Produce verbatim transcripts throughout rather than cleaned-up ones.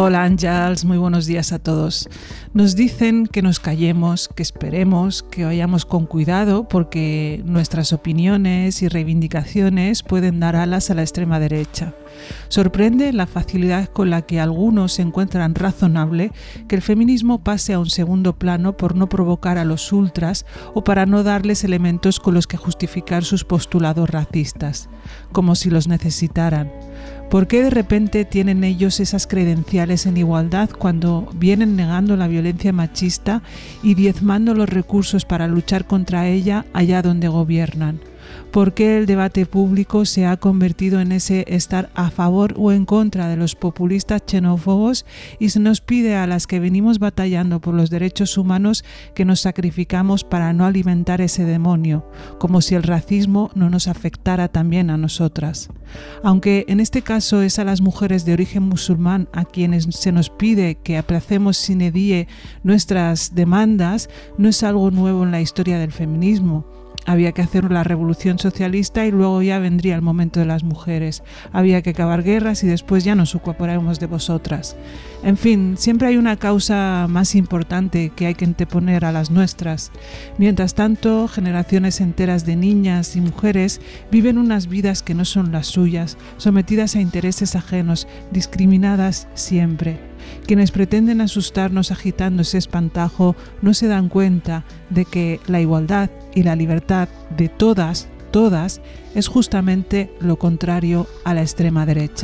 Hola Ángels, muy buenos días a todos. Nos dicen que nos callemos, que esperemos, que vayamos con cuidado porque nuestras opiniones y reivindicaciones pueden dar alas a la extrema derecha. Sorprende la facilidad con la que algunos encuentran razonable que el feminismo pase a un segundo plano por no provocar a los ultras o para no darles elementos con los que justificar sus postulados racistas, como si los necesitaran. ¿Por qué de repente tienen ellos esas credenciales en igualdad cuando vienen negando la violencia machista y diezmando los recursos para luchar contra ella allá donde gobiernan? ¿Por qué el debate público se ha convertido en ese estar a favor o en contra de los populistas xenófobos y se nos pide a las que venimos batallando por los derechos humanos que nos sacrificamos para no alimentar ese demonio, como si el racismo no nos afectara también a nosotras? Aunque en este caso es a las mujeres de origen musulmán a quienes se nos pide que aplacemos sine die nuestras demandas, no es algo nuevo en la historia del feminismo. Había que hacer la revolución socialista y luego ya vendría el momento de las mujeres. Había que acabar guerras y después ya nos ocuparemos de vosotras. En fin, siempre hay una causa más importante que hay que anteponer a las nuestras. Mientras tanto, generaciones enteras de niñas y mujeres viven unas vidas que no son las suyas, sometidas a intereses ajenos, discriminadas siempre. Quienes pretenden asustarnos agitando ese espantajo no se dan cuenta de que la igualdad y la libertad de todas, todas, es justamente lo contrario a la extrema derecha.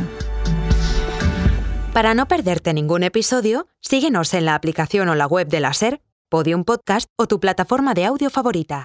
Para no perderte ningún episodio, síguenos en la aplicación o la web de la SER, Podium Podcast o tu plataforma de audio favorita.